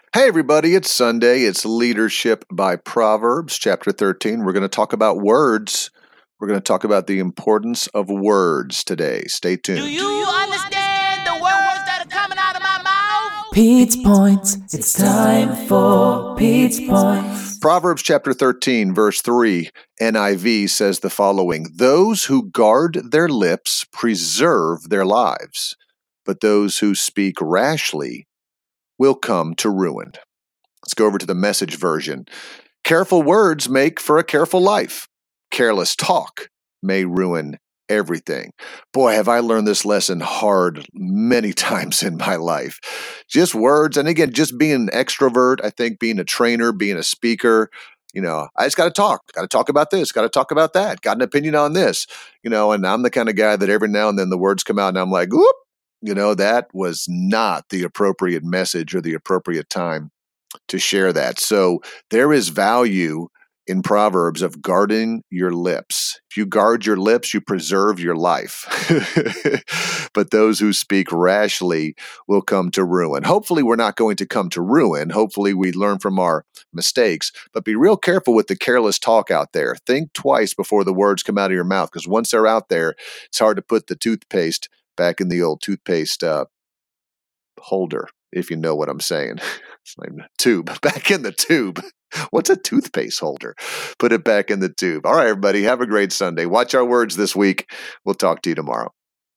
Hey, everybody, it's Sunday. It's Leadership by Proverbs, chapter 13. We're going to talk about words. We're going to talk about the importance of words today. Stay tuned. Do you understand the words that are coming out of my mouth? Pete's Points. It's time for Pete's Points. Proverbs chapter 13, verse 3, NIV says the following: Those who guard their lips preserve their lives, but those who speak rashly will come to ruin. Let's go over to the Message version. Careful words make for a careful life. Careless talk may ruin everything. Boy, have I learned this lesson hard many times in my life. Just words, and again, just being an extrovert, I think being a trainer, being a speaker, I just got to talk about this, got to talk about that, got an opinion on this, and I'm the kind of guy that every now and then the words come out and I'm like, whoop, that was not the appropriate message or the appropriate time to share that. So there is value in Proverbs of guarding your lips. If you guard your lips, you preserve your life. But those who speak rashly will come to ruin. Hopefully, we're not going to come to ruin. Hopefully, we learn from our mistakes, but be real careful with the careless talk out there. Think twice before the words come out of your mouth, because once they're out there, it's hard to put the toothpaste back in the old toothpaste holder, if you know what I'm saying. It's like tube, back in the tube. What's a toothpaste holder? Put it back in the tube. All right, everybody, have a great Sunday. Watch our words this week. We'll talk to you tomorrow.